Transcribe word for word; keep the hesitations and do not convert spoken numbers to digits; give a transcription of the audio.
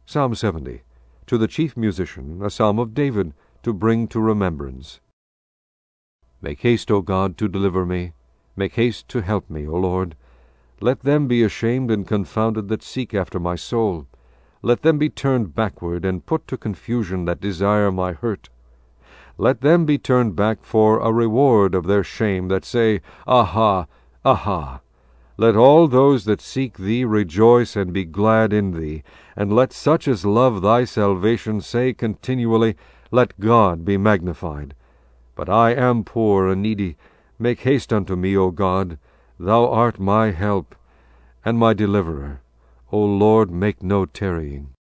Psalm seventy. To the chief musician, a psalm of David, to bring to remembrance. Make haste, O God, to deliver me. Make haste to help me, O Lord. Let them be ashamed and confounded that seek after my soul. Let them be turned backward and put to confusion that desire my hurt. Let them be turned back for a reward of their shame that say, Aha, aha. Let all those that seek thee rejoice and be glad in thee, and let such as love thy salvation say continually, Let God be magnified. But I am poor and needy. Make haste unto me, O God. Thou art my help and my deliverer. O Lord, make no tarrying.